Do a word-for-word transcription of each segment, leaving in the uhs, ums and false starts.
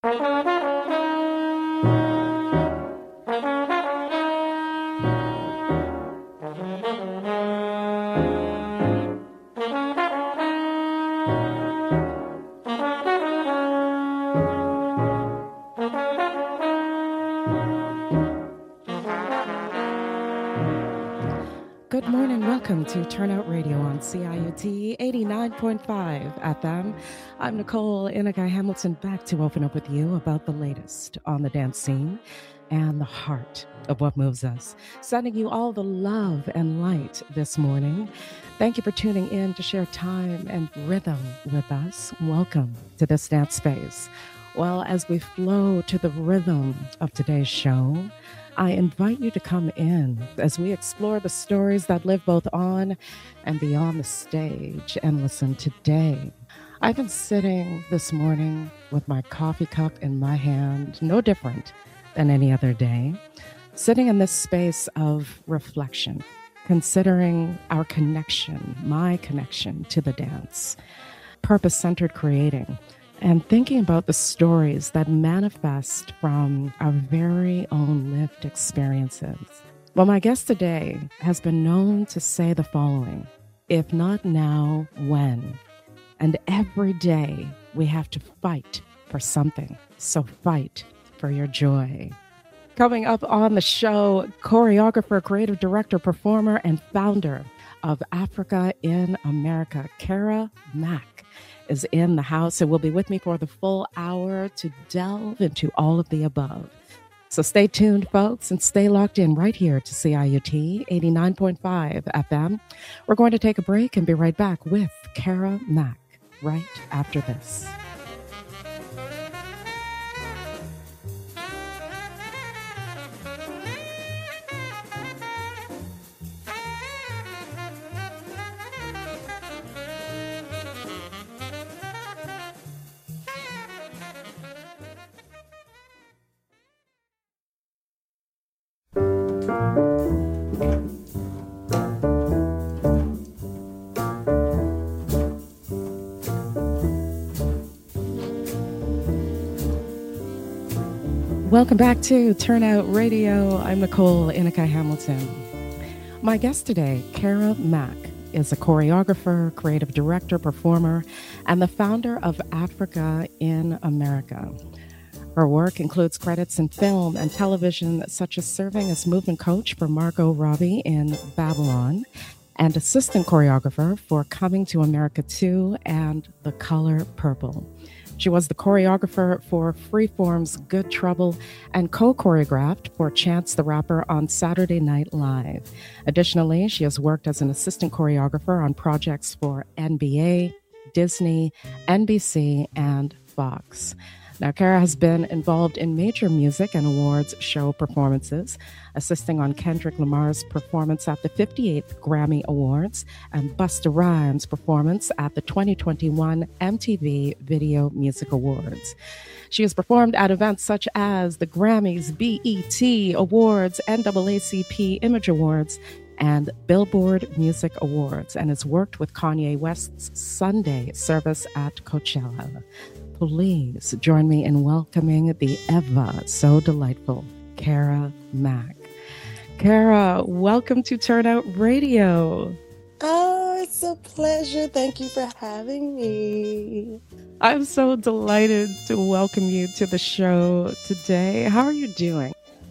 Good morning. Welcome to Turnout Radio on C I U T eighty-nine point five F M. I'm Nicole Inikai Hamilton, back to open up with you about the latest on the dance scene and the heart of what moves us. Sending you all the love and light this morning. Thank you for tuning in to share time and rhythm with us. Welcome to this dance space. Well, as we flow to the rhythm of today's show, I invite you to come in as we explore the stories that live both on and beyond the stage. And listen, today, I've been sitting this morning with my coffee cup in my hand, no different than any other day, sitting in this space of reflection, considering our connection, my connection to the dance, purpose-centered creating, and thinking about the stories that manifest from our very own lived experiences. Well, my guest today has been known to say the following: if not now, when? And every day we have to fight for something. So fight for your joy. Coming up on the show, choreographer, creative director, performer, and founder of Africa in America, Kara Mack, is in the house and will be with me for the full hour to delve into all of the above. So stay tuned, folks, and stay locked in right here to C I U T eighty-nine point five F M. We're going to take a break and be right back with Kara Mack right after this. Welcome back to Turnout Radio. I'm Nicole Inikai Hamilton. My guest today, Kara Mack, is a choreographer, creative director, performer, and the founder of Africa in America. Her work includes credits in film and television, such as serving as movement coach for Margot Robbie in Babylon and assistant choreographer for Coming to America two and The Color Purple. She was the choreographer for Freeform's Good Trouble and co-choreographed for Chance the Rapper on Saturday Night Live. Additionally, she has worked as an assistant choreographer on projects for N B A, Disney, N B C, and Fox. Now, Kara has been involved in major music and awards show performances, assisting on Kendrick Lamar's performance at the fifty-eighth Grammy Awards and Busta Rhymes' performance at the twenty twenty-one M T V Video Music Awards. She has performed at events such as the Grammys, B E T Awards, N double A C P Image Awards, and Billboard Music Awards, and has worked with Kanye West's Sunday service at Coachella. Please join me in welcoming the ever so delightful Kara Mack. Kara, welcome to Turnout Radio. Oh, it's a pleasure. Thank you for having me. I'm so delighted to welcome you to the show today. How are you doing?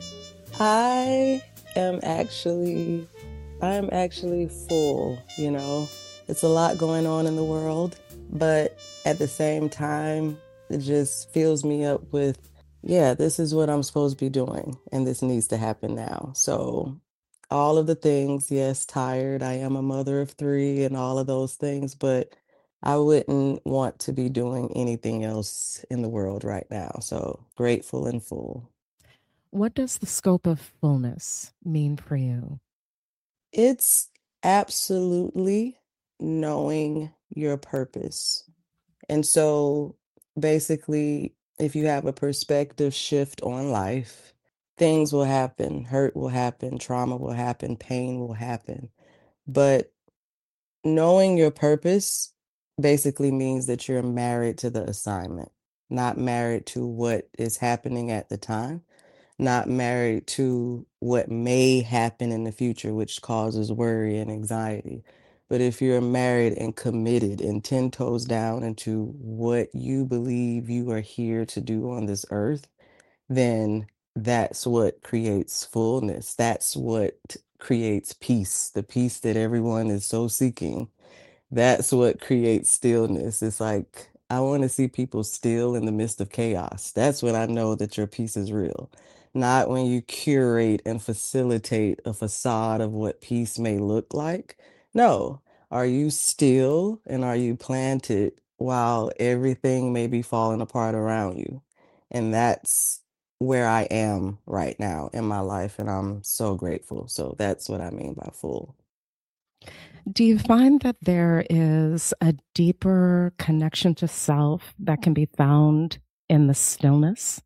I am actually, I'm actually full, you know. It's a lot going on in the world, but at the same time, it just fills me up with, yeah, this is what I'm supposed to be doing, and this needs to happen now. So all of the things, yes, tired. I am a mother of three and all of those things, but I wouldn't want to be doing anything else in the world right now. So grateful and full. What does the scope of fullness mean for you? It's absolutely knowing your purpose. And so basically, if you have a perspective shift on life, things will happen, hurt will happen, trauma will happen, pain will happen. But knowing your purpose basically means that you're married to the assignment. not married to what is happening at the time, not married to what may happen in the future, which causes worry and anxiety. But if you're married and committed and ten toes down into what you believe you are here to do on this earth, then that's what creates fullness. That's what creates peace, the peace that everyone is so seeking. That's what creates stillness. It's like, I want to see people still in the midst of chaos. That's when I know that your peace is real. Not when you curate and facilitate a facade of what peace may look like. No. Are you still and are you planted while everything may be falling apart around you? And that's where I am right now in my life. And I'm so grateful. So that's what I mean by full. Do you find that there is a deeper connection to self that can be found in the stillness?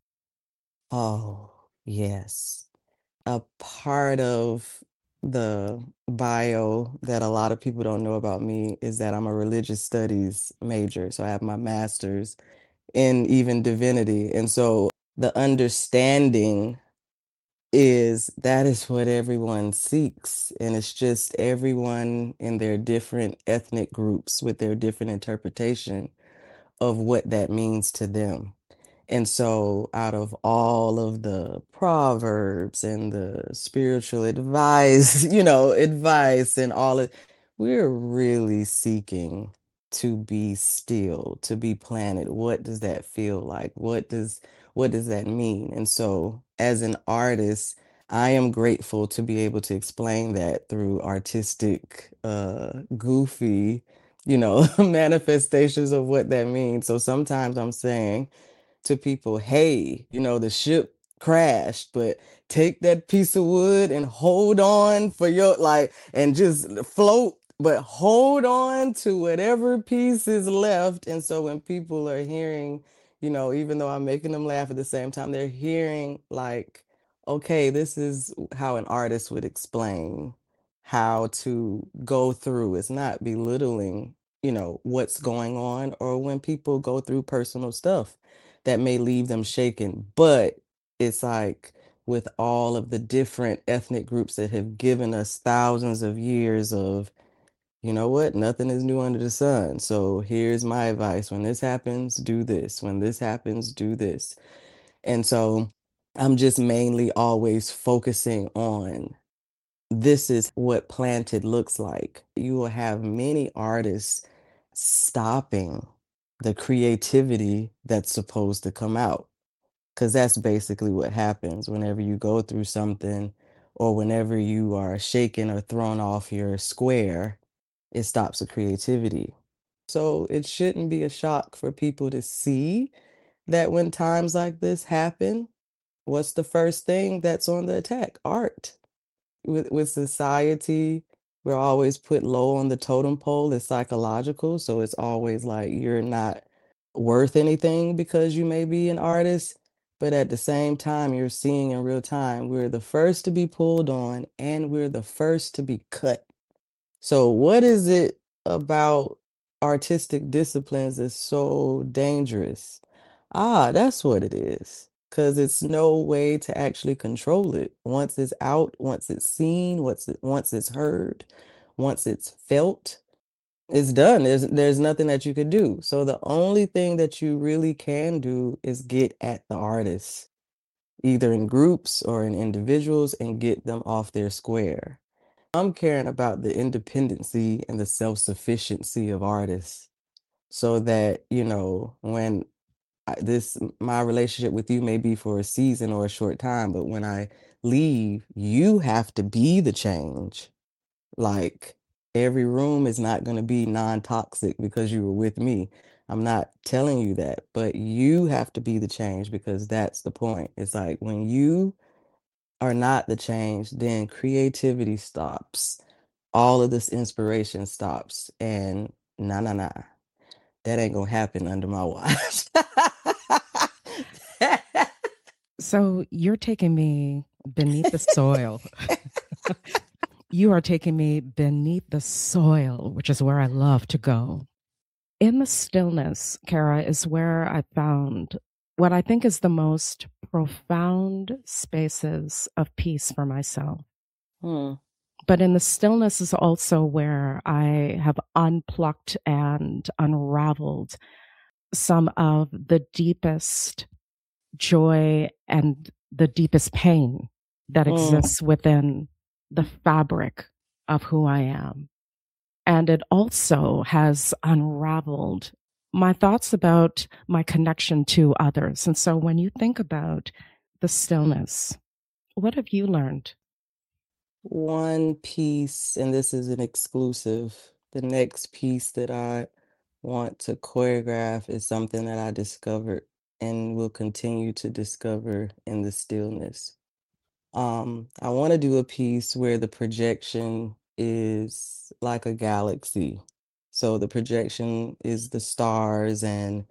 Oh, yes. A part of the bio that a lot of people don't know about me is that I'm a religious studies major. So I have my master's in even divinity. And so the understanding is that is what everyone seeks. And it's just everyone in their different ethnic groups with their different interpretation of what that means to them. And so, out of all of the proverbs and the spiritual advice, you know, advice and all of, we're really seeking to be still, to be planted. What does that feel like? What does what does that mean? And so, as an artist, I am grateful to be able to explain that through artistic, uh, goofy, you know, manifestations of what that means. So sometimes I'm saying to people, hey, you know, the ship crashed, but take that piece of wood and hold on for your, like, and just float, but hold on to whatever piece is left. And so when people are hearing, you know, even though I'm making them laugh at the same time, they're hearing, like, okay, this is how an artist would explain how to go through. It's not belittling, you know, what's going on, or when people go through personal stuff that may leave them shaken. But it's like, with all of the different ethnic groups that have given us thousands of years of, you know what, nothing is new under the sun. So here's my advice. When this happens, do this. When this happens, do this. And so I'm just mainly always focusing on, this is what planted looks like. You will have many artists stopping the creativity that's supposed to come out. Because that's basically what happens whenever you go through something, or whenever you are shaken or thrown off your square, it stops the creativity. So it shouldn't be a shock for people to see that when times like this happen, what's the first thing that's on the attack? Art. With with society, we're always put low on the totem pole. It's psychological, so it's always like you're not worth anything because you may be an artist, but at the same time, you're seeing in real time, we're the first to be pulled on and we're the first to be cut. So what is it about artistic disciplines that's so dangerous? Ah, that's what it is. Because it's no way to actually control it. Once it's out, once it's seen, once it, once it's heard, once it's felt, it's done. There's there's nothing that you could do. So the only thing that you really can do is get at the artists, either in groups or in individuals, and get them off their square. I'm caring about the independency and the self-sufficiency of artists, so that, you know, when I, this my relationship with you may be for a season or a short time, but when I leave, you have to be the change. Like, every room is not going to be non-toxic because you were with me. I'm not telling you that, but you have to be the change, because that's the point. It's like, when you are not the change, then creativity stops. All of this inspiration stops. And nah, nah, nah. That ain't gonna happen under my watch. So you're taking me beneath the soil. You are taking me beneath the soil, which is where I love to go. In the stillness, Kara, is where I found what I think is the most profound spaces of peace for myself. Hmm. But in the stillness is also where I have unplucked and unraveled some of the deepest joy and the deepest pain that Mm. exists within the fabric of who I am. And it also has unraveled my thoughts about my connection to others. And so when you think about the stillness, what have you learned? One piece, and this is an exclusive. The next piece that I want to choreograph is something that I discovered and will continue to discover in the stillness. Um, I want to do a piece where the projection is like a galaxy. So the projection is the stars and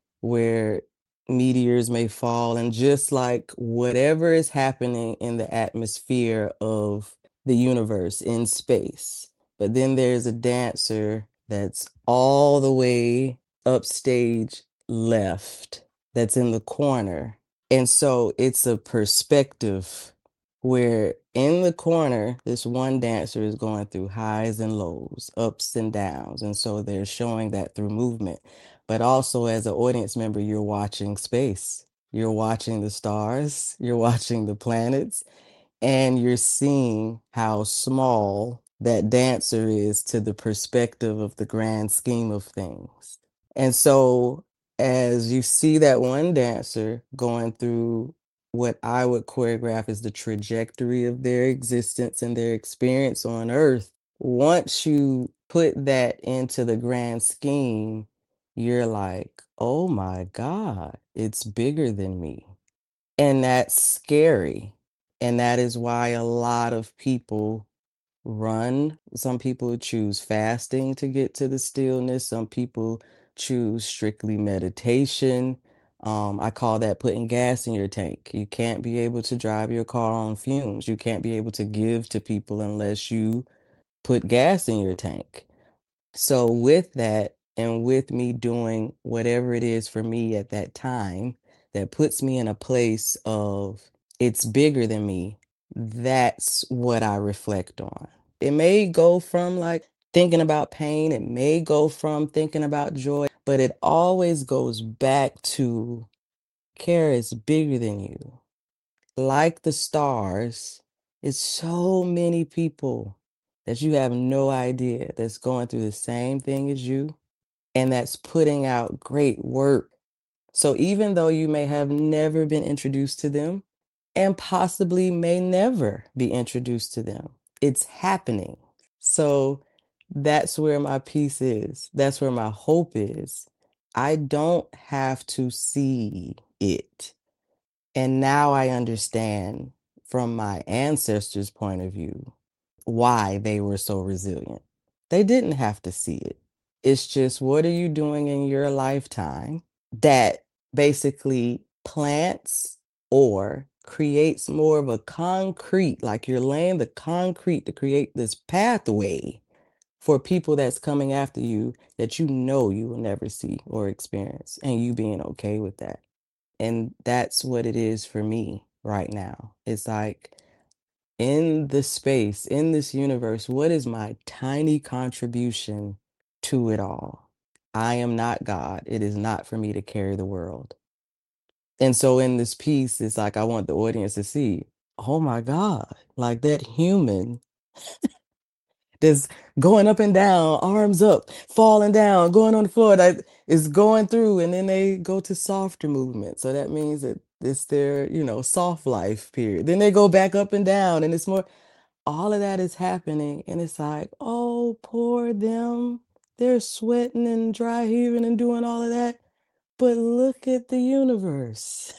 where meteors may fall, and just like whatever is happening in the atmosphere of the universe in space. But then there's a dancer that's all the way upstage left, that's in the corner. And so it's a perspective where in the corner, this one dancer is going through highs and lows, ups and downs. And so they're showing that through movement. But also, as an audience member, you're watching space, you're watching the stars, you're watching the planets, and you're seeing how small that dancer is to the perspective of the grand scheme of things. And so, as you see that one dancer going through what I would choreograph as the trajectory of their existence and their experience on Earth, once you put that into the grand scheme, you're like, oh my God, it's bigger than me. And that's scary. And that is why a lot of people run. Some people choose fasting to get to the stillness. Some people choose strictly meditation. Um, I call that putting gas in your tank. You can't be able to drive your car on fumes. You can't be able to give to people unless you put gas in your tank. So, with that, and with me doing whatever it is for me at that time that puts me in a place of it's bigger than me, that's what I reflect on. It may go from like thinking about pain, it may go from thinking about joy, but it always goes back to care is bigger than you. Like the stars, it's so many people that you have no idea that's going through the same thing as you and that's putting out great work. So even though you may have never been introduced to them and possibly may never be introduced to them, it's happening. So that's where my peace is. That's where my hope is. I don't have to see it. And now I understand from my ancestors' point of view why they were so resilient. They didn't have to see it. It's just what are you doing in your lifetime that basically plants or creates more of a concrete, like you're laying the concrete to create this pathway for people that's coming after you that you know you will never see or experience, and you being okay with that. And that's what it is for me right now. It's like in the space, in this universe, what is my tiny contribution to it all? I am not God. It is not for me to carry the world. And so in this piece, it's like I want the audience to see, oh my God, like that human that's going up and down, arms up, falling down, going on the floor, that is going through, and then they go to softer movement. So that means that it's their, you know, soft life period. Then they go back up and down, and it's more, all of that is happening. And it's like, oh, poor them. They're sweating and dry heaving and doing all of that. But look at the universe.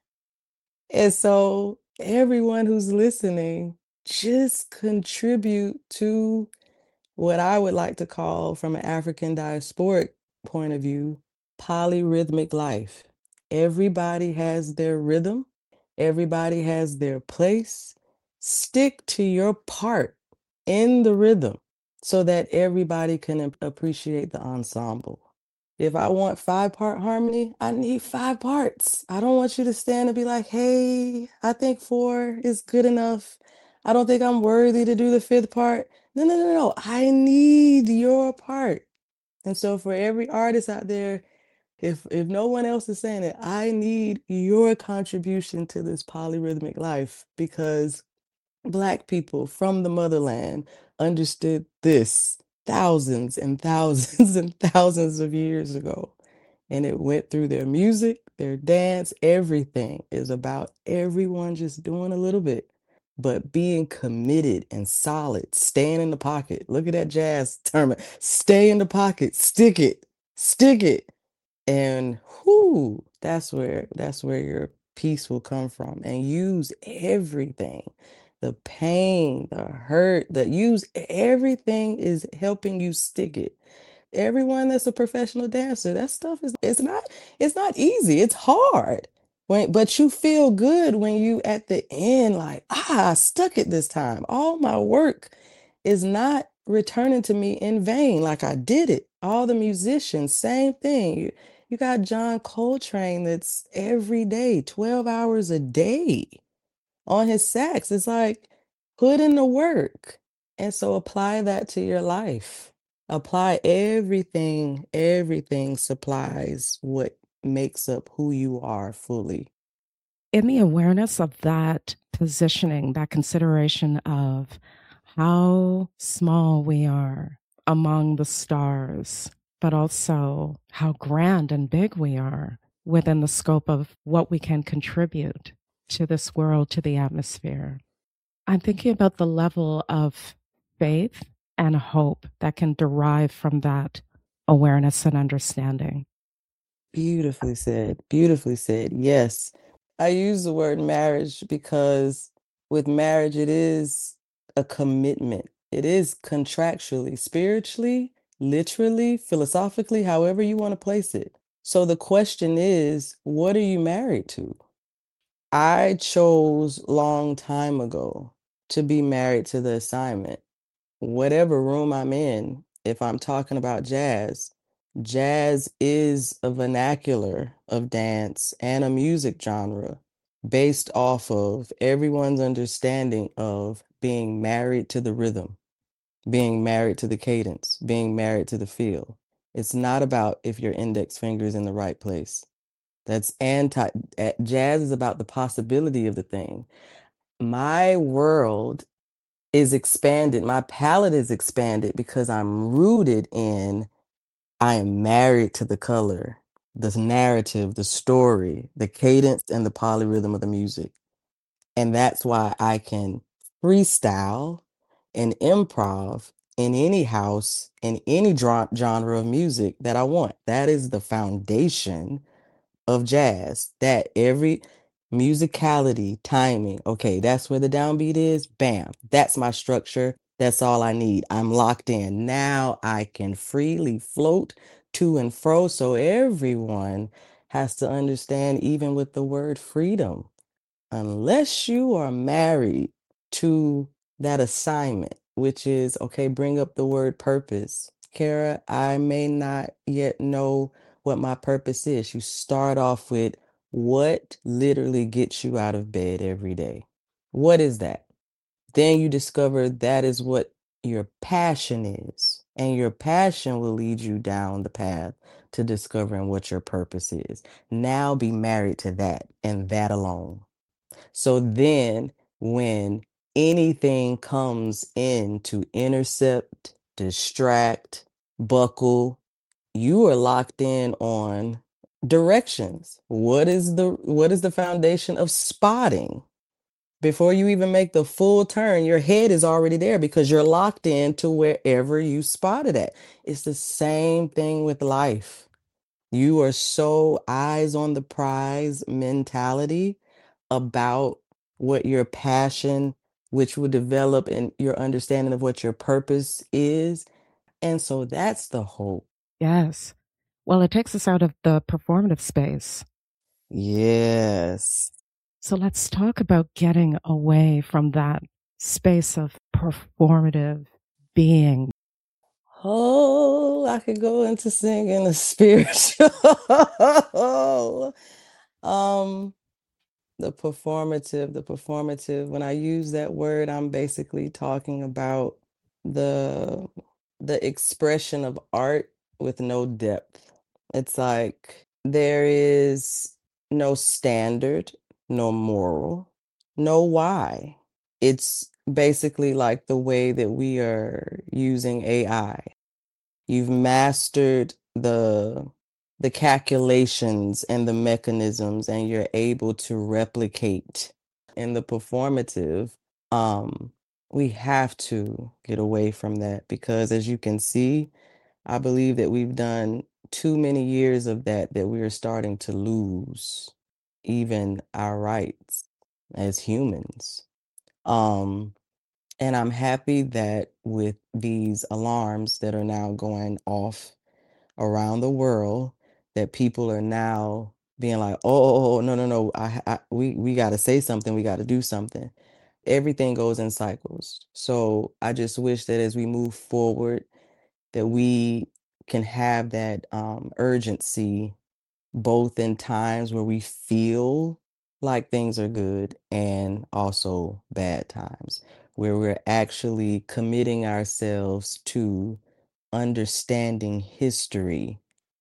And so everyone who's listening, just contribute to what I would like to call, from an African diasporic point of view, polyrhythmic life. Everybody has their rhythm, everybody has their place. Stick to your part in the rhythm so that everybody can ap- appreciate the ensemble. If I want five part harmony, I need five parts. I don't want you to stand and be like, hey, I think four is good enough. I don't think I'm worthy to do the fifth part. No, no, no, no. I need your part. And so for every artist out there, if if no one else is saying it, I need your contribution to this polyrhythmic life because Black people from the motherland understood this thousands and thousands and thousands of years ago. And it went through their music, their dance, everything is about everyone just doing a little bit, but being committed and solid, staying in the pocket. Look at that jazz term. Stay in the pocket, stick it, stick it. And whoo, that's where that's where your peace will come from. And use everything. The pain, the hurt, the use everything is helping you stick it. Everyone that's a professional dancer, that stuff is it's not it's not easy. It's hard. When but you feel good when you at the end like, ah, I stuck it this time. All my work is not returning to me in vain like I did it. All the musicians, same thing. You, you got John Coltrane that's every day, twelve hours a day on his sax. It's like put in the work. And so apply that to your life. Apply everything, everything supplies what makes up who you are fully. In the awareness of that positioning, that consideration of how small we are among the stars, but also how grand and big we are within the scope of what we can contribute to this world, to the atmosphere. I'm thinking about the level of faith and hope that can derive from that awareness and understanding. Beautifully said. Beautifully said. Yes. I use the word marriage because with marriage, it is a commitment. It is contractually, spiritually, literally, philosophically, however you want to place it. So the question is, what are you married to? I chose long time ago to be married to the assignment. Whatever room I'm in, if I'm talking about jazz, jazz is a vernacular of dance and a music genre based off of everyone's understanding of being married to the rhythm, being married to the cadence, being married to the feel. It's not about if your index finger is in the right place. That's anti eh, jazz is about the possibility of the thing. My world is expanded. My palette is expanded because I'm rooted in, I am married to the color, the narrative, the story, the cadence, and the polyrhythm of the music. And that's why I can freestyle and improv in any house, in any dra- genre of music that I want. That is the foundation of jazz, that every musicality, timing, okay, that's where the downbeat is. Bam, that's my structure. That's all I need. I'm locked in. Now I can freely float to and fro. So everyone has to understand, even with the word freedom, unless you are married to that assignment, which is, okay, bring up the word purpose. Kara, I may not yet know what my purpose is. You start off with what literally gets you out of bed every day. What is that? Then you discover that is what your passion is. And your passion will lead you down the path to discovering what your purpose is. Now be married to that and that alone. So then, when anything comes in to intercept, distract, buckle, you are locked in on directions. What is the what is the foundation of spotting? Before you even make the full turn, your head is already there because you're locked in to wherever you spotted at. It's the same thing with life. You are so eyes on the prize mentality about what your passion, which will develop in your understanding of what your purpose is. And so that's the hope. Yes. Well, it takes us out of the performative space. Yes. So let's talk about getting away from that space of performative being. Oh, I could go into singing a spiritual. um, the performative, the performative. When I use that word, I'm basically talking about the the expression of art with no depth. It's like there is no standard, no moral, no why. It's basically like the way that we are using A I. You've mastered the the calculations and the mechanisms, and you're able to replicate. In the performative, um, we have to get away from that because, as you can see, I believe that we've done too many years of that, that we are starting to lose even our rights as humans. Um, and I'm happy that with these alarms that are now going off around the world, that people are now being like, oh, oh, oh, no, no, no, I, I we we got to say something, we got to do something. Everything goes in cycles. So I just wish that as we move forward, that we can have that um, urgency both in times where we feel like things are good and also bad times where we're actually committing ourselves to understanding history,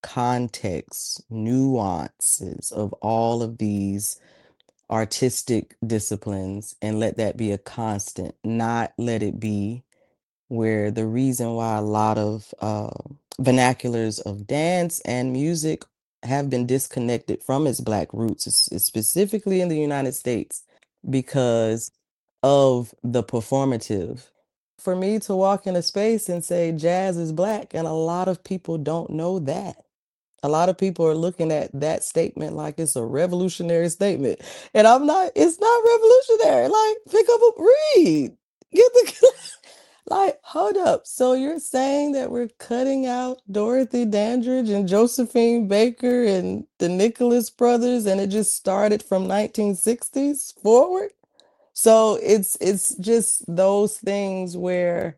context, nuances of all of these artistic disciplines, and let that be a constant, not let it be where the reason why a lot of uh, vernaculars of dance and music have been disconnected from its Black roots, is, is specifically in the United States, because of the performative. For me to walk in a space and say jazz is Black, and a lot of people don't know that. A lot of people are looking at that statement like it's a revolutionary statement. And I'm not, it's not revolutionary. Like, pick up a read. Get the like, hold up. So you're saying that we're cutting out Dorothy Dandridge and Josephine Baker and the Nicholas brothers, and it just started from nineteen sixties forward? So it's it's just those things where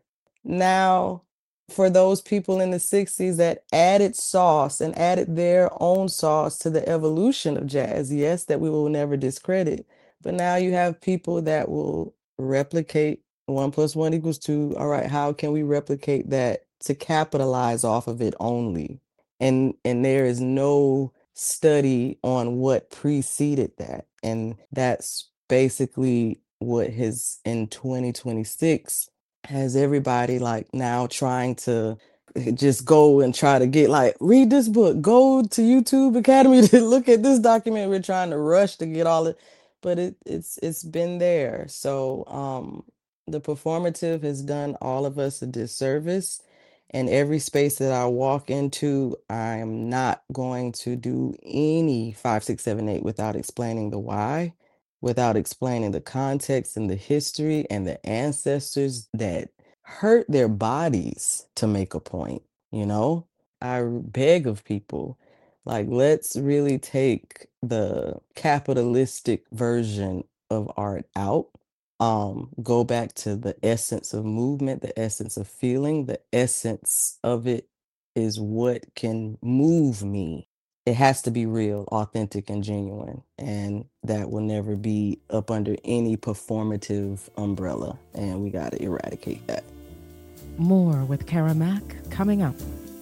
now, for those people in the sixties that added sauce and added their own sauce to the evolution of jazz, yes, that we will never discredit. But now you have people that will replicate one plus one equals two. All right, how can we replicate that to capitalize off of it only? And and there is no study on what preceded that. And that's basically what has in twenty twenty-six has everybody like now trying to just go and try to get like, read this book, go to YouTube Academy to look at this document. We're trying to rush to get all it, but it, it's it's been there. So um the performative has done all of us a disservice. And every space that I walk into, I am not going to do any five, six, seven, eight without explaining the why, without explaining the context and the history and the ancestors that hurt their bodies to make a point. You know, I beg of people, like, let's really take the capitalistic version of art out. Um, go back to the essence of movement, the essence of feeling, the essence of it is what can move me. It has to be real, authentic, and genuine. And that will never be up under any performative umbrella. And we got to eradicate that. More with Kara Mack coming up.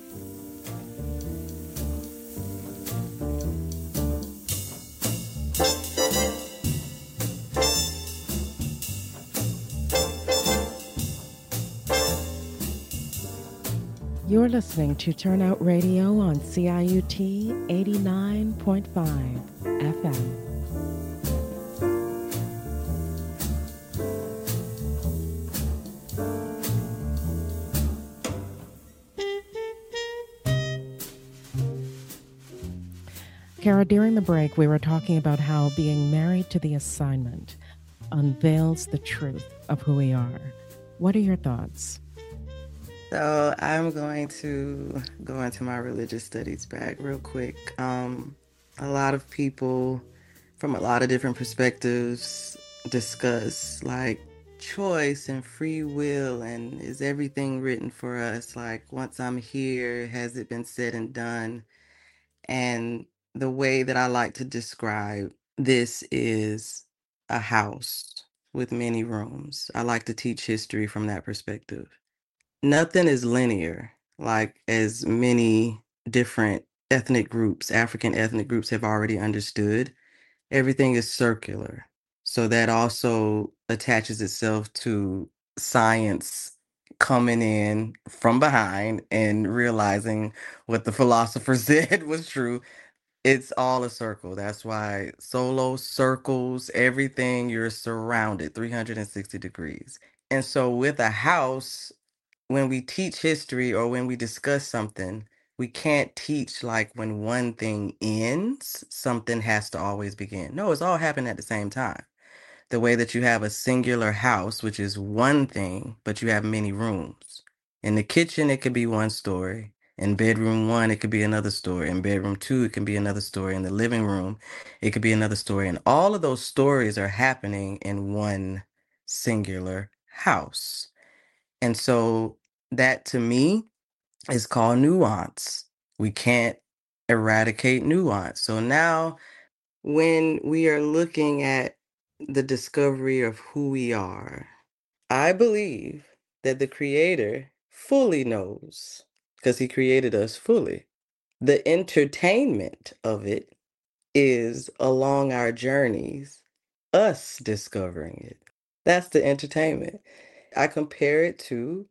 You're listening to Turnout Radio on C I U T eighty-nine point five F M. Kara, during the break, we were talking about how being married to the assignment unveils the truth of who we are. What are your thoughts? So I'm going to go into my religious studies bag real quick. Um, a lot of people from a lot of different perspectives discuss like choice and free will, and is everything written for us? Like, once I'm here, has it been said and done? And the way that I like to describe this is a house with many rooms. I like to teach history from that perspective. Nothing is linear, like as many different ethnic groups, African ethnic groups have already understood. Everything is circular. So that also attaches itself to science coming in from behind and realizing what the philosopher said was true. It's all a circle. That's why solo circles, everything, you're surrounded three hundred sixty degrees. And so with a house, when we teach history or when we discuss something, we can't teach like when one thing ends, something has to always begin. No, it's all happening at the same time. The way that you have a singular house, which is one thing, but you have many rooms. In the kitchen, it could be one story. In bedroom one, it could be another story. In bedroom two, it can be another story. In the living room, it could be another story. And all of those stories are happening in one singular house. And so that to me is called nuance. We can't eradicate nuance. So now when we are looking at the discovery of who we are, I believe that the Creator fully knows because He created us fully. The entertainment of it is along our journeys, us discovering it. That's the entertainment. I compare it to,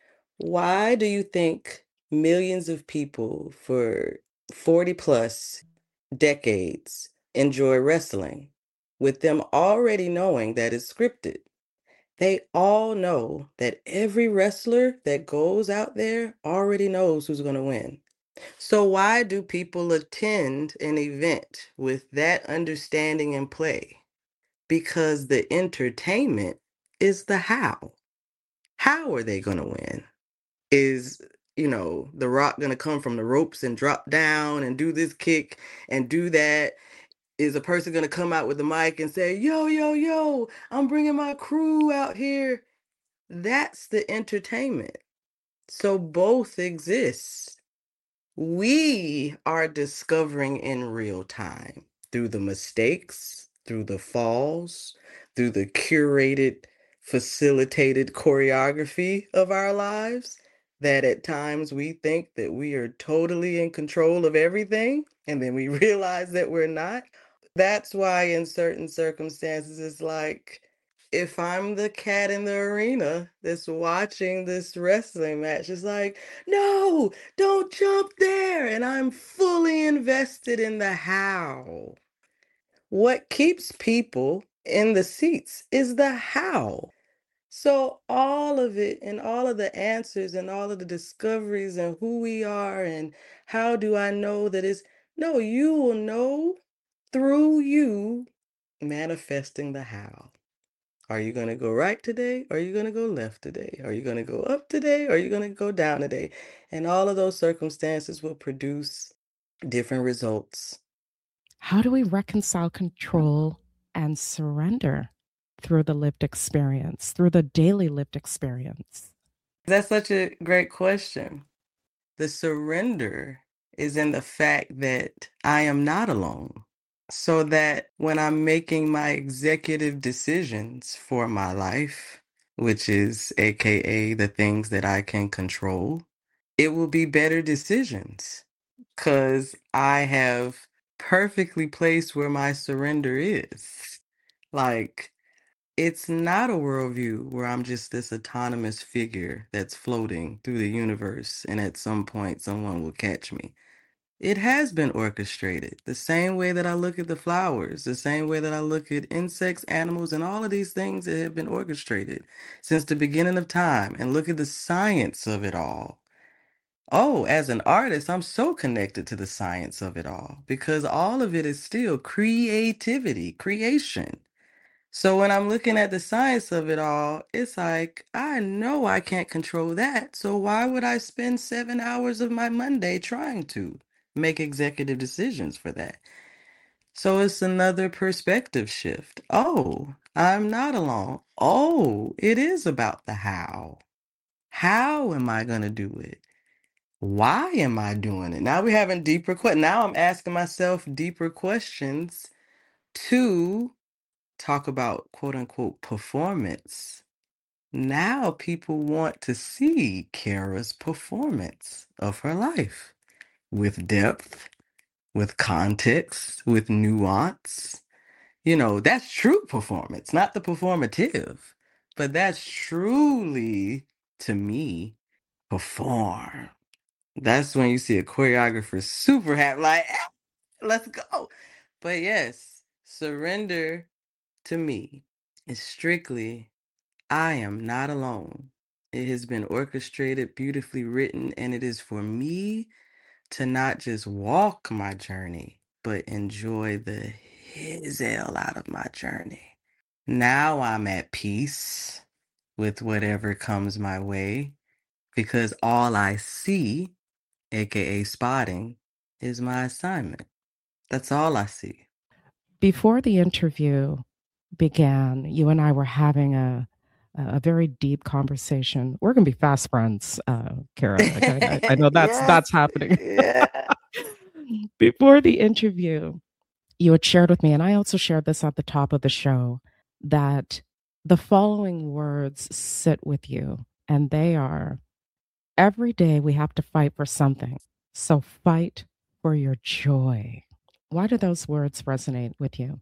why do you think millions of people for forty plus decades enjoy wrestling? With them already knowing that it's scripted. They all know that every wrestler that goes out there already knows who's going to win. So why do people attend an event with that understanding in play? Because the entertainment is the how. How are they going to win? Is, you know, The Rock going to come from the ropes and drop down and do this kick and do that? Is a person going to come out with the mic and say, yo, yo, yo, I'm bringing my crew out here? That's the entertainment. So both exist. We are discovering in real time through the mistakes, through the falls, through the curated, facilitated choreography of our lives, that at times we think that we are totally in control of everything, and then we realize that we're not. That's why in certain circumstances, it's like, if I'm the cat in the arena that's watching this wrestling match, it's like, no, don't jump there. And I'm fully invested in the how. What keeps people in the seats is the how. So all of it and all of the answers and all of the discoveries and who we are and how do I know that it's, no, you will know through you manifesting the how. Are you going to go right today? Or are you going to go left today? Are you going to go up today? Or are you going to go down today? And all of those circumstances will produce different results. How do we reconcile control and surrender through the lived experience, through the daily lived experience? That's such a great question. The surrender is in the fact that I am not alone. So that when I'm making my executive decisions for my life, which is A K A the things that I can control, it will be better decisions because I have perfectly placed where my surrender is. Like, it's not a worldview where I'm just this autonomous figure that's floating through the universe and at some point someone will catch me. It has been orchestrated the same way that I look at the flowers, the same way that I look at insects, animals, and all of these things that have been orchestrated since the beginning of time, and look at the science of it all. Oh, as an artist, I'm so connected to the science of it all because all of it is still creativity, creation. So when I'm looking at the science of it all, it's like, I know I can't control that. So why would I spend seven hours of my Monday trying to make executive decisions for that? So it's another perspective shift. Oh, I'm not alone. Oh, it is about the how. How am I going to do it? Why am I doing it? Now we're having deeper questions. Now I'm asking myself deeper questions to talk about quote unquote performance. Now people want to see Kara's performance of her life with depth, with context, with nuance. You know, that's true performance, not the performative, but that's truly, to me, perform. That's when you see a choreographer super happy, like, "Ah, let's go." But yes, surrender to me is strictly, I am not alone. It has been orchestrated, beautifully written, and it is for me to not just walk my journey, but enjoy the his hell out of my journey. Now I'm at peace with whatever comes my way because all I see, aka spotting, is my assignment. That's all I see. Before the interview began, you and I were having a a very deep conversation. We're going to be fast friends, uh, Kara. Okay, I, I know that's Yes. that's happening. Yeah. Before the interview, you had shared with me, and I also shared this at the top of the show, that the following words sit with you, and they are: every day we have to fight for something. So fight for your joy. Why do those words resonate with you?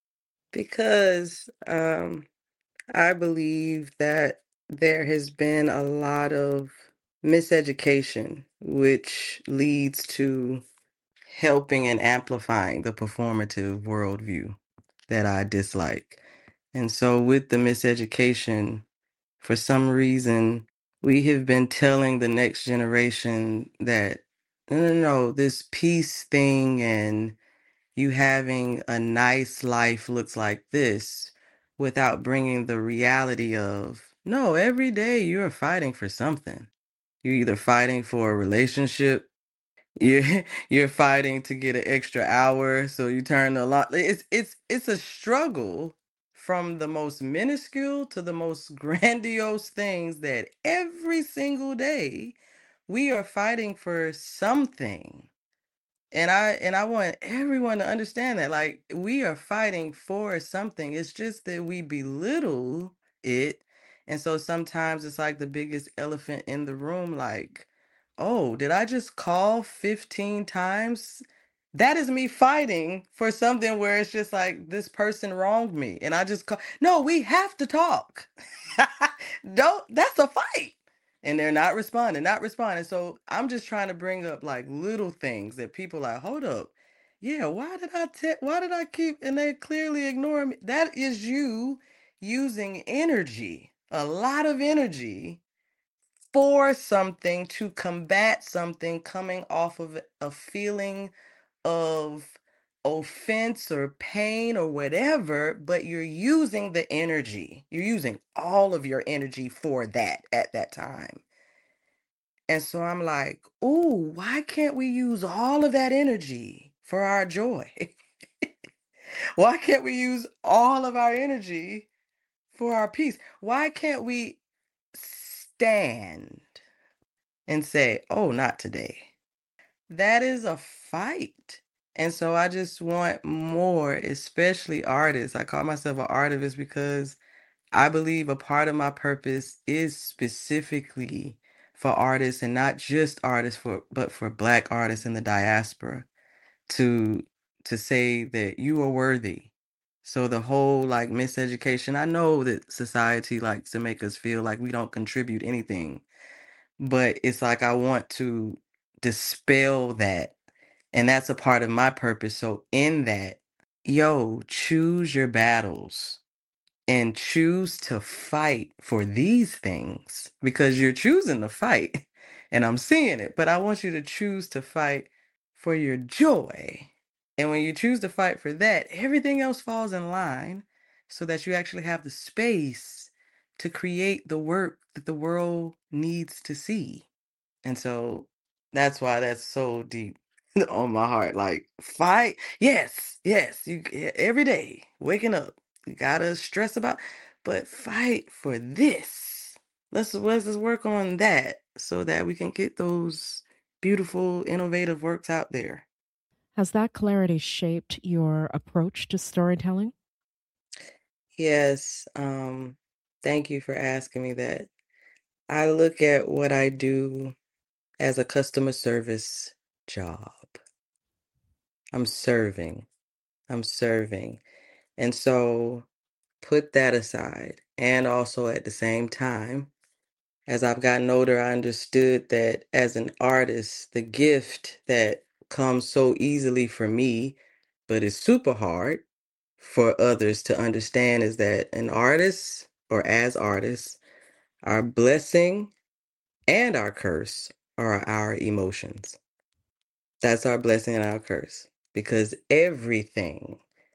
Because um I believe that there has been a lot of miseducation, which leads to helping and amplifying the performative worldview that I dislike. And so, with the miseducation, for some reason, we have been telling the next generation that no, no, no, this peace thing and you having a nice life looks like this without bringing the reality of no, every day you're fighting for something. You're either fighting for a relationship, you're you're fighting to get an extra hour, so you turn the lot. It's it's it's a struggle from the most minuscule to the most grandiose things that every single day we are fighting for something. And I and I want everyone to understand that like we are fighting for something. It's just that we belittle it. And so sometimes it's like the biggest elephant in the room like, "Oh, did I just call fifteen times?" That is me fighting for something where it's just like this person wronged me and I just call. No, we have to talk. Don't that's a fight, and they're not responding, not responding. So I'm just trying to bring up like little things that people like, hold up. Yeah, why did I te- why did I keep and they clearly ignore me? That is you using energy, a lot of energy for something to combat something coming off of a feeling of offense or pain or whatever, but you're using the energy. You're using all of your energy for that at that time. And so I'm like, ooh, why can't we use all of that energy for our joy? Why can't we use all of our energy for our peace? Why can't we stand and say, oh, not today? That is a fight. And so I just want more, especially artists. I call myself an artivist because I believe a part of my purpose is specifically for artists and not just artists for but for black artists in the diaspora to to say that you are worthy. So the whole like miseducation, I know that society likes to make us feel like we don't contribute anything, but it's like I want to dispel that. And that's a part of my purpose. So in that, yo, choose your battles and choose to fight for these things because you're choosing to fight and I'm seeing it, but I want you to choose to fight for your joy. And when you choose to fight for that, everything else falls in line so that you actually have the space to create the work that the world needs to see. And so that's why that's so deep on my heart. Like, fight. Yes, yes. You every day waking up. You gotta stress about, but fight for this. Let's let's just work on that so that we can get those beautiful, innovative works out there. Has that clarity shaped your approach to storytelling? Yes, um, thank you for asking me that. I look at what I do as a customer service job. I'm serving. I'm serving. And so put that aside. And also at the same time, as I've gotten older, I understood that as an artist, the gift that comes so easily for me, but is super hard for others to understand, is that an artist, or as artists, our blessing and our curse are our emotions. That's our blessing and our curse, because everything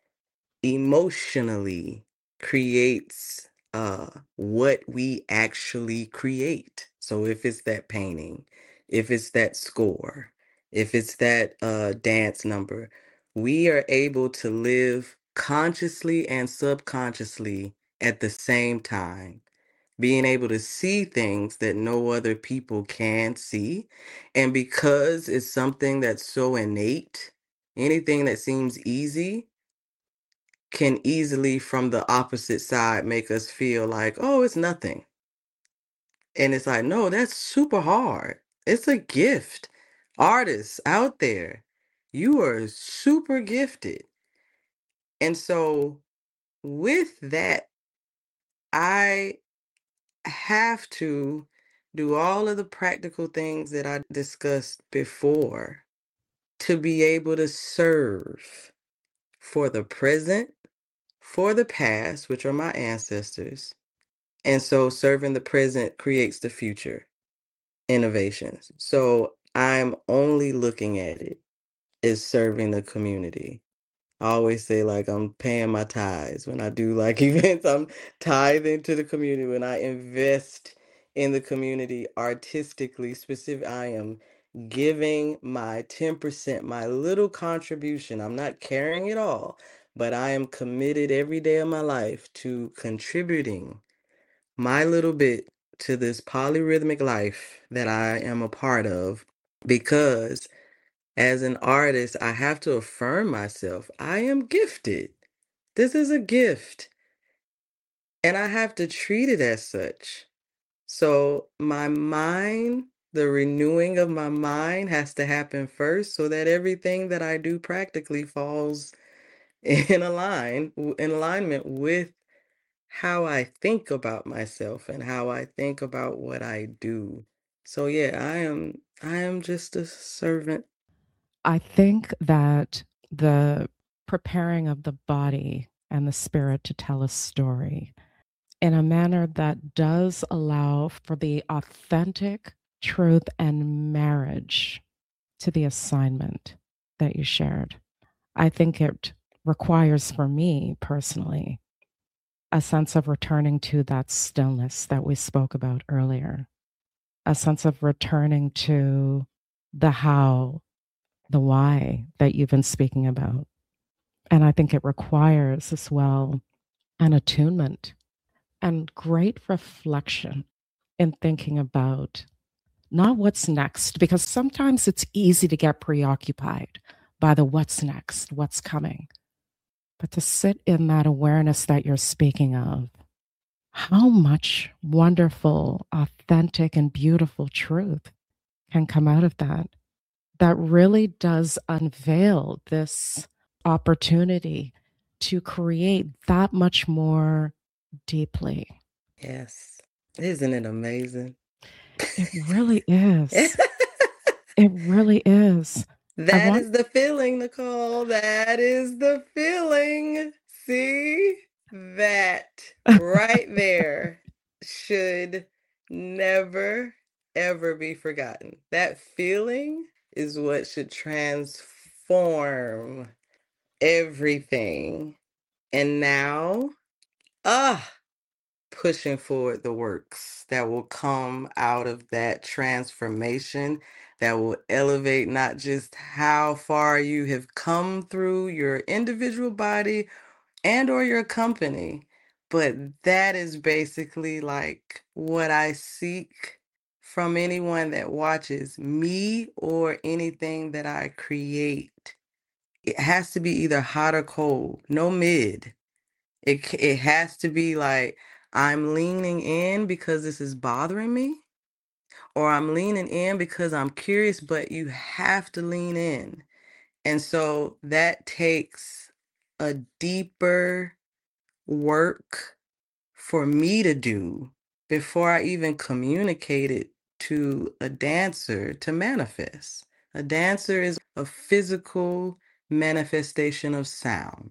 emotionally creates uh what we actually create. So if it's that painting, if it's that score, if it's that uh dance number, we are able to live consciously and subconsciously at the same time, being able to see things that no other people can see. And because it's something that's so innate, anything that seems easy can easily, from the opposite side, make us feel like, oh, it's nothing. And it's like, no, that's super hard. It's a gift. Artists out there, you are super gifted. And so, with that, I have to do all of the practical things that I discussed before to be able to serve for the present, for the past, which are my ancestors. And so serving the present creates the future innovations. So I'm only looking at it as serving the community. I always say, like, I'm paying my tithes when I do like events. I'm tithing to the community when I invest in the community artistically. Specific, I am giving my ten percent, my little contribution. I'm not carrying it all, but I am committed every day of my life to contributing my little bit to this polyrhythmic life that I am a part of, because as an artist, I have to affirm myself. I am gifted. This is a gift, and I have to treat it as such. So, my mind, the renewing of my mind has to happen first so that everything that I do practically falls in align in alignment with how I think about myself and how I think about what I do. So yeah, I am I am just a servant. I think that the preparing of the body and the spirit to tell a story in a manner that does allow for the authentic truth and marriage to the assignment that you shared. I think it requires for me personally a sense of returning to that stillness that we spoke about earlier, a sense of returning to the how, the why that you've been speaking about. And I think it requires as well an attunement and great reflection in thinking about not what's next, because sometimes it's easy to get preoccupied by the what's next, what's coming, but to sit in that awareness that you're speaking of. How much wonderful, authentic, and beautiful truth can come out of that? That really does unveil this opportunity to create that much more deeply. Yes. Isn't it amazing? It really is. It really is. I That want is the feeling, Nicole. That is the feeling. See? That right there should never, ever be forgotten. That feeling is what should transform everything. And now, ah, pushing forward the works that will come out of that transformation, that will elevate not just how far you have come through your individual body and or your company. But that is basically like what I seek from anyone that watches me or anything that I create. It has to be either hot or cold, no mid. It c- it has to be like I'm leaning in because this is bothering me, or I'm leaning in because I'm curious, but you have to lean in. And so that takes a deeper work for me to do before I even communicate it to a dancer to manifest. A dancer is a physical manifestation of sound.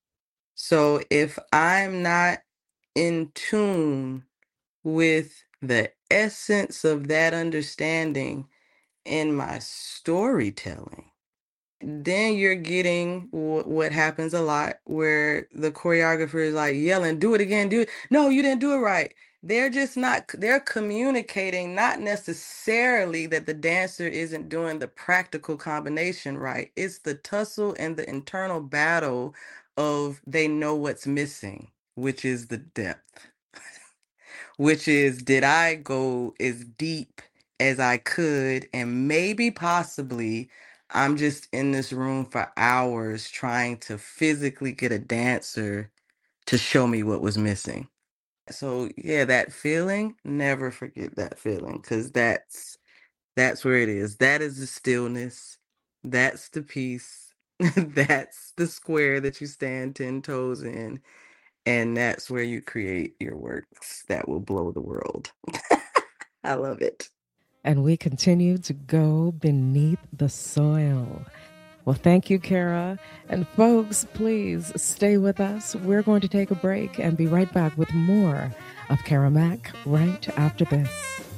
So if I'm not in tune with the essence of that understanding in my storytelling, then you're getting wh- what happens a lot where the choreographer is like yelling, do it again, do it. No, you didn't do it right. They're just not, they're communicating, not necessarily that the dancer isn't doing the practical combination right. It's the tussle and the internal battle of they know what's missing, which is the depth, which is did I go as deep as I could? And maybe possibly I'm just in this room for hours trying to physically get a dancer to show me what was missing. So yeah, that feeling, never forget that feeling because that's that's where it is. That is the stillness. That's the peace. That's the square that you stand ten toes in. And that's where you create your works that will blow the world. I love it. And we continue to go beneath the soil. Well, thank you, Kara. And folks, please stay with us. We're going to take a break and be right back with more of Kara Mack right after this.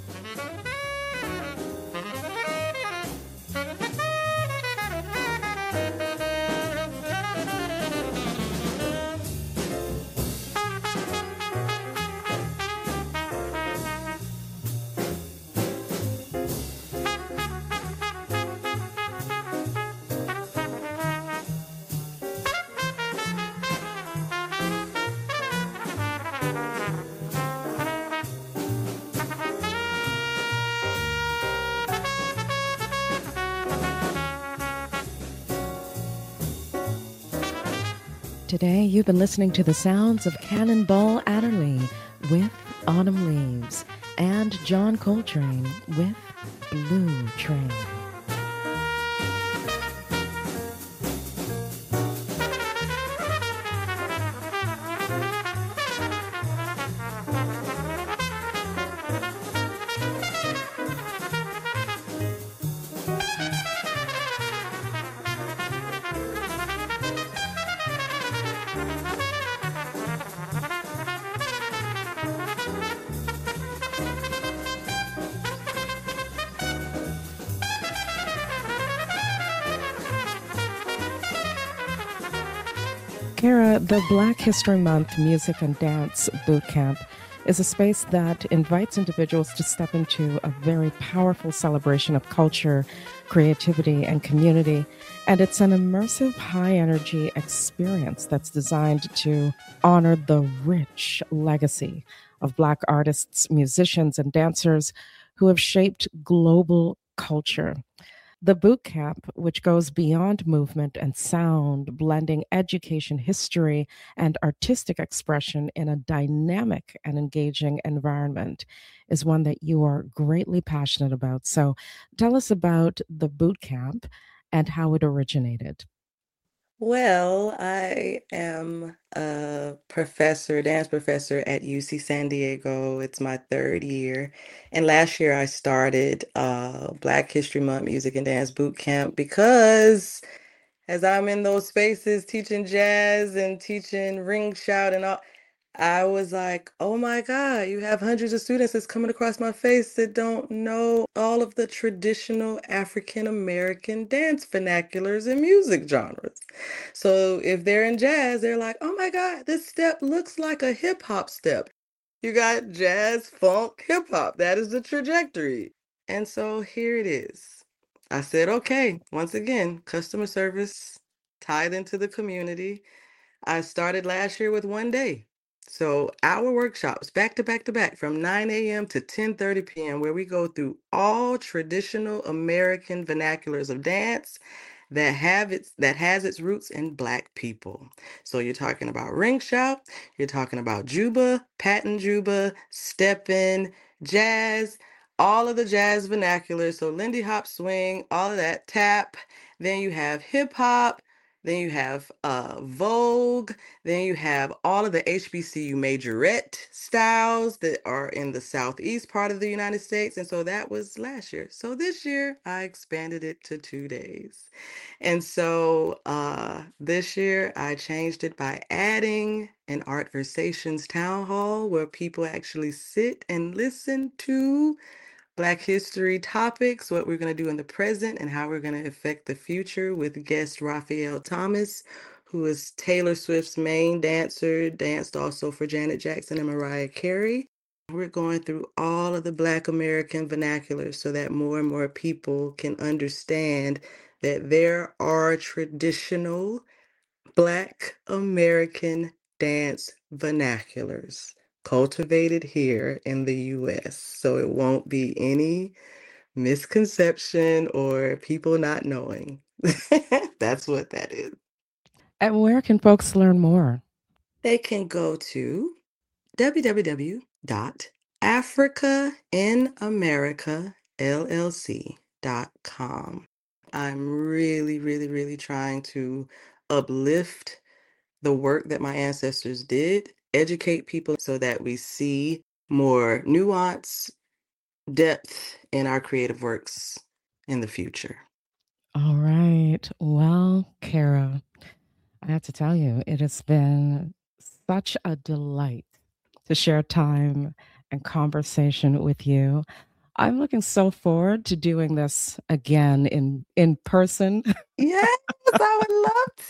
Today, you've been listening to the sounds of Cannonball Adderley with Autumn Leaves and John Coltrane with Blue Train. Kara, the Black History Month Music and Dance Boot Camp is a space that invites individuals to step into a very powerful celebration of culture, creativity, and community. And it's an immersive, high energy experience that's designed to honor the rich legacy of Black artists, musicians, and dancers who have shaped global culture. The boot camp, which goes beyond movement and sound, blending education, history, and artistic expression in a dynamic and engaging environment, is one that you are greatly passionate about. So tell us about the boot camp and how it originated. Well, I am a professor, dance professor at U C San Diego. It's my third year. And last year I started uh, Black History Month Music and Dance Boot Camp because as I'm in those spaces teaching jazz and teaching ring shout and all, I was like, oh my God, you have hundreds of students that's coming across my face that don't know all of the traditional African American dance vernaculars and music genres. So if they're in jazz, they're like, oh my God, this step looks like a hip hop step. You got jazz, funk, hip hop. That is the trajectory. And so here it is. I said, okay, once again, customer service tied into the community. I started last year with one day. So our workshops back to back to back from nine a m to ten thirty p m where we go through all traditional American vernaculars of dance that have its that has its roots in Black people. So you're talking about ring shout, you're talking about juba, patent juba, steppin', jazz, all of the jazz vernaculars. So Lindy Hop swing, all of that tap. Then you have hip hop. Then you have uh, Vogue. Then you have all of the H B C U majorette styles that are in the southeast part of the United States. And so that was last year. So this year I expanded it to two days. And so uh, this year I changed it by adding an Art Versations town hall where people actually sit and listen to Black history topics, what we're going to do in the present, and how we're going to affect the future with guest Raphael Thomas, who is Taylor Swift's main dancer, danced also for Janet Jackson and Mariah Carey. We're going through all of the Black American vernaculars so that more and more people can understand that there are traditional Black American dance vernaculars cultivated here in the U S. So it won't be any misconception or people not knowing. That's what that is. And where can folks learn more? They can go to w w w dot africa in america l l c dot com. I'm really, really, really trying to uplift the work that my ancestors did, educate people so that we see more nuance, depth in our creative works in the future. All right. Well, Kara, I have to tell you, it has been such a delight to share time and conversation with you. I'm looking so forward to doing this again in in person. Yes, I would love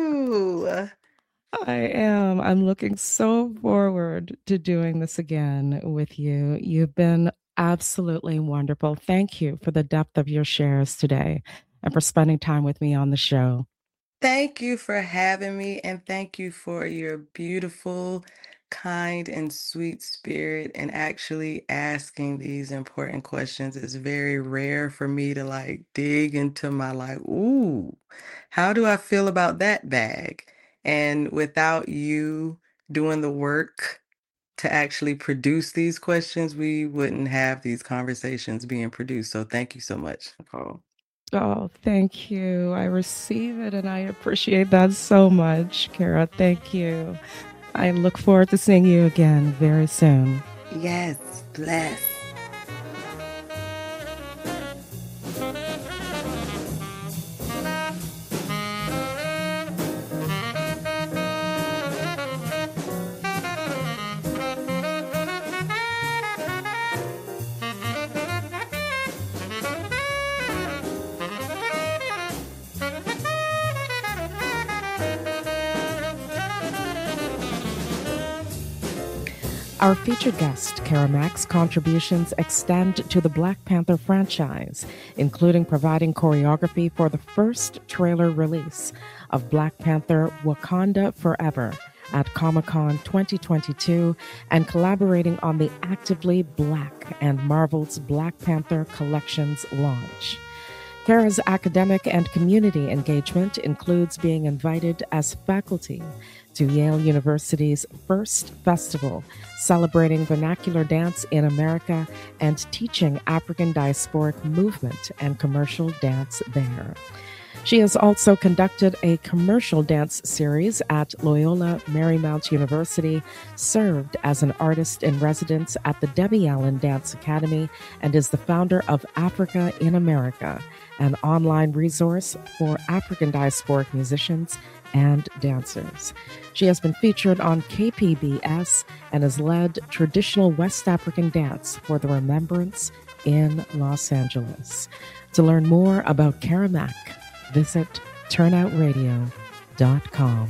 to. I am. I'm looking so forward to doing this again with you. You've been absolutely wonderful. Thank you for the depth of your shares today and for spending time with me on the show. Thank you for having me, and thank you for your beautiful, kind, and sweet spirit and actually asking these important questions. It's very rare for me to like dig into my like, ooh, how do I feel about that bag? And without you doing the work to actually produce these questions, we wouldn't have these conversations being produced. So thank you so much, Nicole. Oh, thank you. I receive it and I appreciate that so much, Kara. Thank you. I look forward to seeing you again very soon. Yes, bless. Our featured guest, Kara Mack's contributions extend to the Black Panther franchise, including providing choreography for the first trailer release of Black Panther Wakanda Forever at Comic-Con twenty twenty-two and collaborating on the Actively Black and Marvel's Black Panther Collections launch. Kara's academic and community engagement includes being invited as faculty to Yale University's first festival celebrating vernacular dance in America and teaching African diasporic movement and commercial dance there. She has also conducted a commercial dance series at Loyola Marymount University, served as an artist in residence at the Debbie Allen Dance Academy, and is the founder of Africa in America, an online resource for African diasporic musicians and dancers. She has been featured on K P B S and has led traditional West African dance for the Remembrance in Los Angeles. To learn more about Kara Mack, visit turnout radio dot com.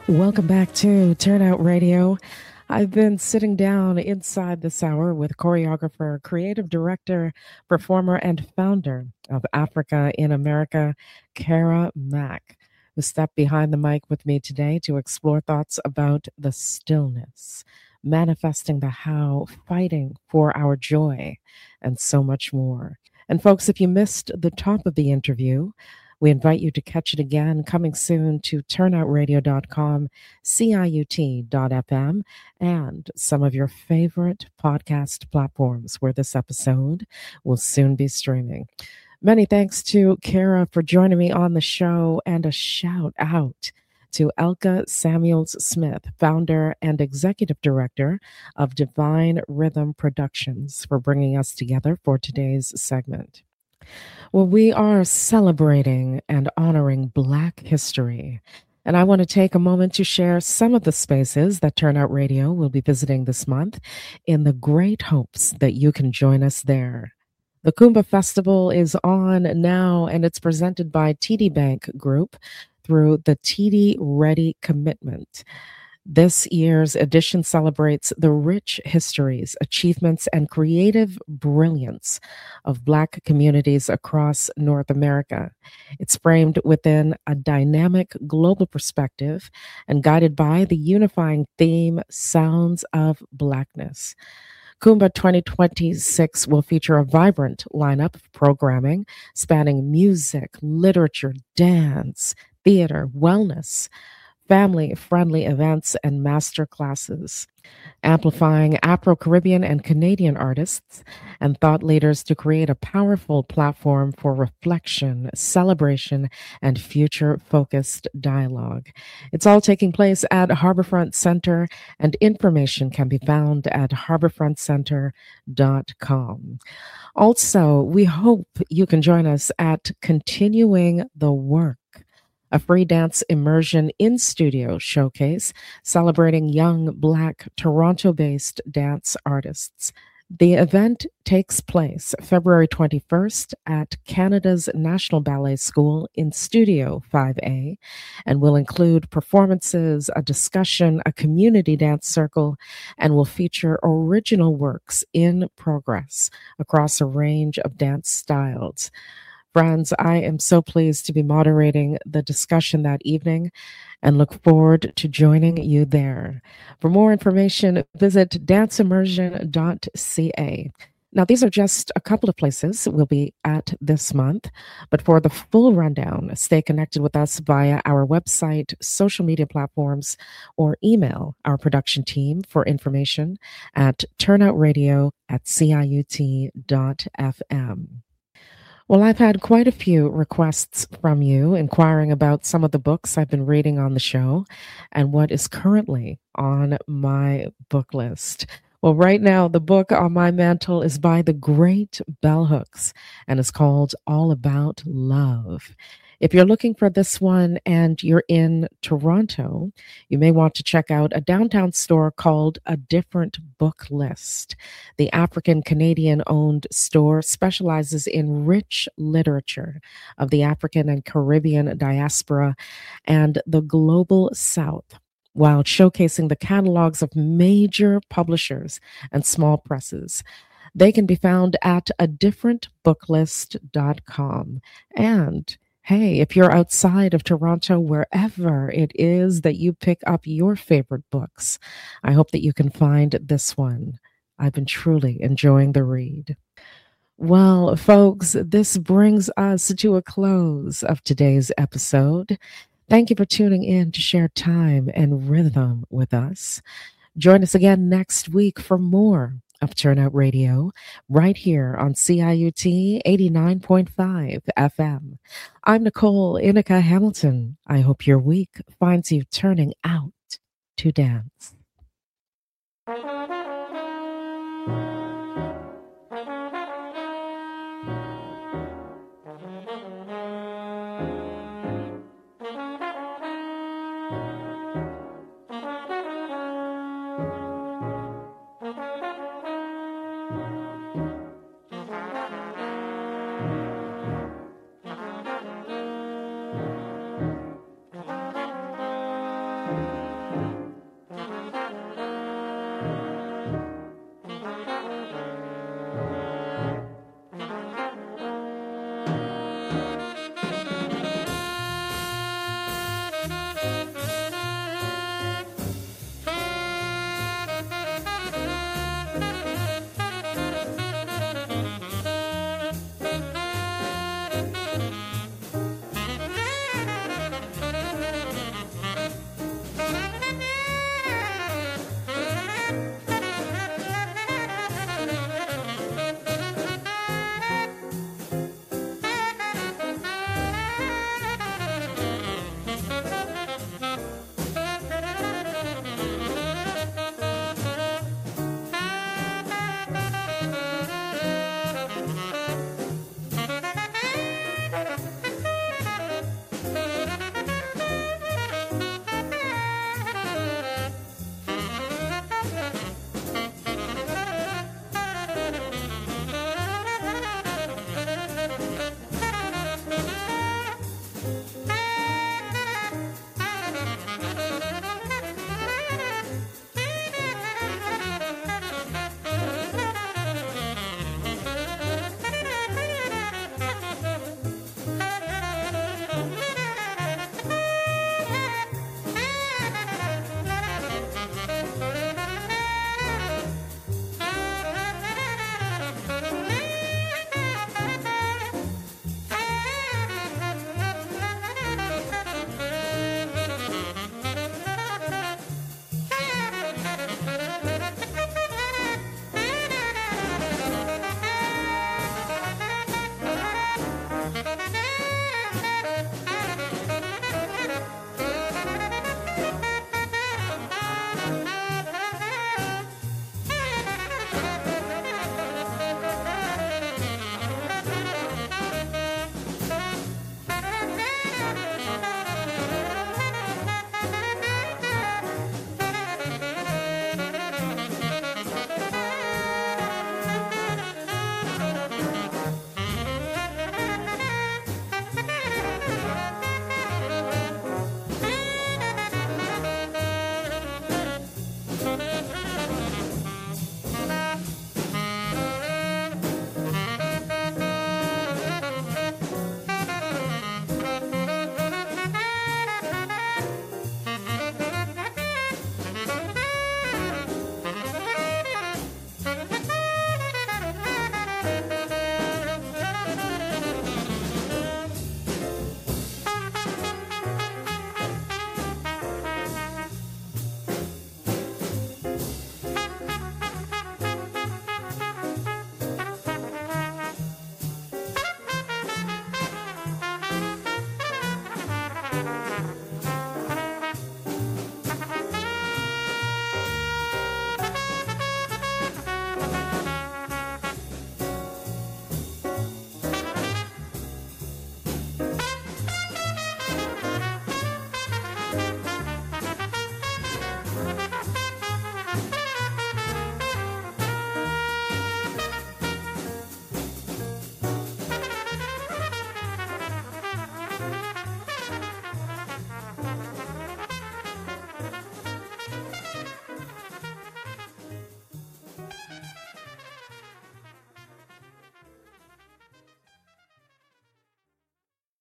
Welcome back to Turnout Radio. I've been sitting down inside this hour with choreographer, creative director, performer, and founder of Africa in America, Kara Mack, who stepped behind the mic with me today to explore thoughts about the stillness, manifesting the how, fighting for our joy, and so much more. And folks, if you missed the top of the interview, we invite you to catch it again, coming soon to turnout radio dot com, C I U T dot F M, and some of your favorite podcast platforms where this episode will soon be streaming. Many thanks to Kara for joining me on the show, and a shout out to Elka Samuels Smith, founder and executive director of Divine Rhythm Productions, for bringing us together for today's segment. Well, we are celebrating and honoring Black history, and I want to take a moment to share some of the spaces that Turnout Radio will be visiting this month, in the great hopes that you can join us there. The Kumba Festival is on now, and it's presented by T D Bank Group through the T D Ready Commitment. This year's edition celebrates the rich histories, achievements, and creative brilliance of Black communities across North America. It's framed within a dynamic global perspective and guided by the unifying theme, Sounds of Blackness. Kumba twenty twenty-six will feature a vibrant lineup of programming spanning music, literature, dance, theater, wellness, family-friendly events, and master classes, amplifying Afro-Caribbean and Canadian artists and thought leaders to create a powerful platform for reflection, celebration, and future-focused dialogue. It's all taking place at Harborfront Center, and information can be found at harborfront center dot com. Also, we hope you can join us at Continuing the Work, a free dance immersion in-studio showcase celebrating young Black Toronto-based dance artists. The event takes place February twenty-first at Canada's National Ballet School in Studio five A, and will include performances, a discussion, a community dance circle, and will feature original works in progress across a range of dance styles. Friends, I am so pleased to be moderating the discussion that evening and look forward to joining you there. For more information, visit dance immersion dot c a. Now, these are just a couple of places we'll be at this month, but for the full rundown, stay connected with us via our website, social media platforms, or email our production team for information at turnoutradio at c i u t dot f m. Well, I've had quite a few requests from you inquiring about some of the books I've been reading on the show and what is currently on my book list. Well, right now, the book on my mantle is by the great Bell Hooks and is called All About Love. If you're looking for this one and you're in Toronto, you may want to check out a downtown store called A Different Book List. The African Canadian owned store specializes in rich literature of the African and Caribbean diaspora and the global South, while showcasing the catalogs of major publishers and small presses. They can be found at a different book list dot com. And hey, if you're outside of Toronto, wherever it is that you pick up your favorite books, I hope that you can find this one. I've been truly enjoying the read. Well, folks, this brings us to a close of today's episode. Thank you for tuning in to share time and rhythm with us. Join us again next week for more of Turnout Radio, right here on C I U T eighty-nine point five F M. I'm Nicole Inika Hamilton. I hope your week finds you turning out to dance.